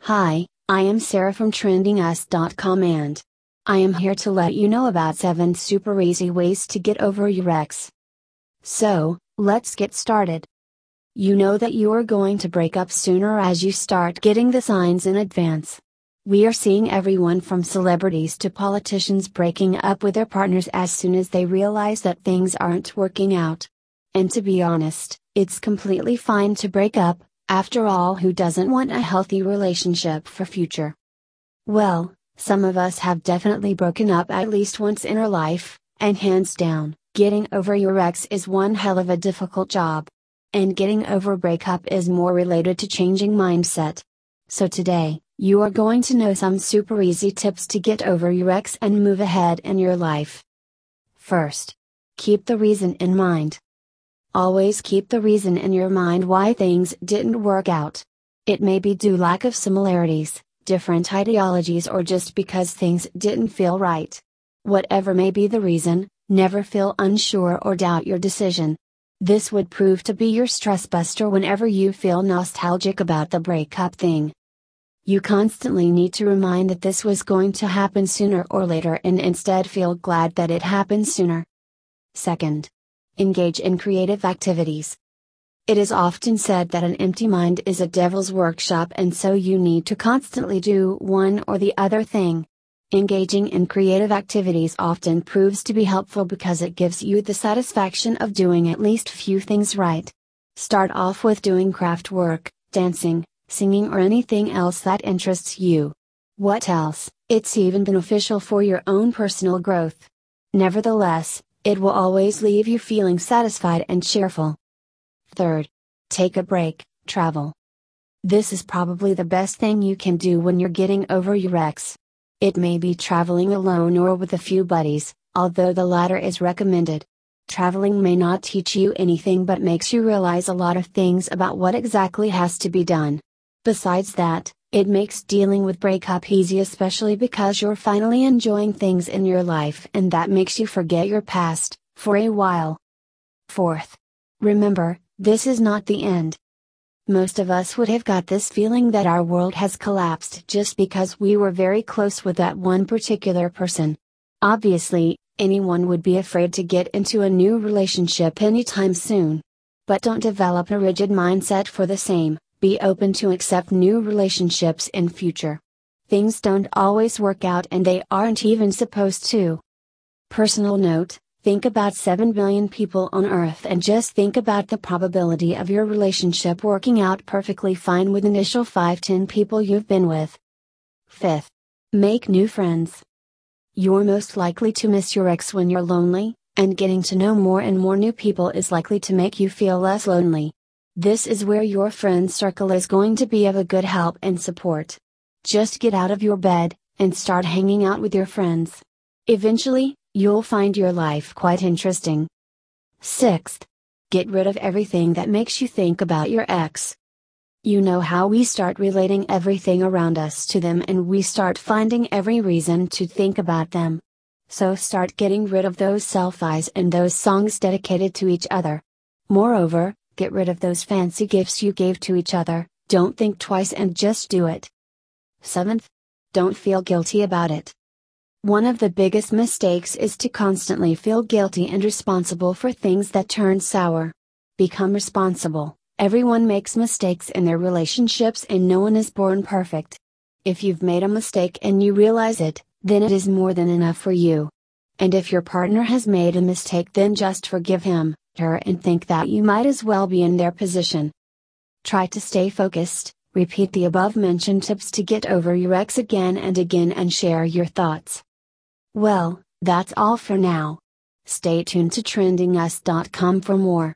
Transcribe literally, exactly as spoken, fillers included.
Hi, I am Sarah from trending us dot com and I am here to let you know about seven super easy ways to get over your ex. So, let's get started. You know that you are going to break up sooner as you start getting the signs in advance. We are seeing everyone from celebrities to politicians breaking up with their partners as soon as they realize that things aren't working out. And to be honest, it's completely fine to break up. After all, who doesn't want a healthy relationship for future? Well, some of us have definitely broken up at least once in our life, and hands down, getting over your ex is one hell of a difficult job. And getting over a breakup is more related to changing mindset. So today, you are going to know some super easy tips to get over your ex and move ahead in your life. First, keep the reason in mind. Always keep the reason in your mind why things didn't work out. It may be due lack of similarities, different ideologies, or just because things didn't feel right. Whatever may be the reason, never feel unsure or doubt your decision. This would prove to be your stress buster whenever you feel nostalgic about the breakup thing. You constantly need to remind that this was going to happen sooner or later and instead feel glad that it happened sooner. Second, engage in creative activities. It is often said that an empty mind is a devil's workshop, and so you need to constantly do one or the other thing. Engaging in creative activities often proves to be helpful because it gives you the satisfaction of doing at least few things right. Start off with doing craft work, dancing, singing, or anything else that interests you. What else? It's even beneficial for your own personal growth. Nevertheless, it will always leave you feeling satisfied and cheerful. Third, take a break, travel. This is probably the best thing you can do when you're getting over your ex. It may be traveling alone or with a few buddies, although the latter is recommended. Traveling may not teach you anything but makes you realize a lot of things about what exactly has to be done. Besides that, it makes dealing with breakup easy, especially because you're finally enjoying things in your life, and that makes you forget your past, for a while. Fourth, remember, this is not the end. Most of us would have got this feeling that our world has collapsed just because we were very close with that one particular person. Obviously, anyone would be afraid to get into a new relationship anytime soon. But don't develop a rigid mindset for the same. Be open to accept new relationships in future. Things don't always work out, and they aren't even supposed to. Personal note, think about seven billion people on Earth and just think about the probability of your relationship working out perfectly fine with initial five to ten people you've been with. Fifth, make new friends. You're most likely to miss your ex when you're lonely, and getting to know more and more new people is likely to make you feel less lonely. This is where your friend circle is going to be of a good help and support. Just get out of your bed, and start hanging out with your friends. Eventually, you'll find your life quite interesting. Sixth, get rid of everything that makes you think about your ex. You know how we start relating everything around us to them, and we start finding every reason to think about them. So start getting rid of those selfies and those songs dedicated to each other. Moreover, get rid of those fancy gifts you gave to each other. Don't think twice and just do it. Seventh, don't feel guilty about it. One of the biggest mistakes is to constantly feel guilty and responsible for things that turn sour. Become responsible. Everyone makes mistakes in their relationships, and no one is born perfect. If you've made a mistake and you realize it, then it is more than enough for you. And if your partner has made a mistake, then just forgive him, her, and think that you might as well be in their position. Try to stay focused, repeat the above mentioned tips to get over your ex again and again, and share your thoughts. Well, that's all for now. Stay tuned to trending us dot com for more.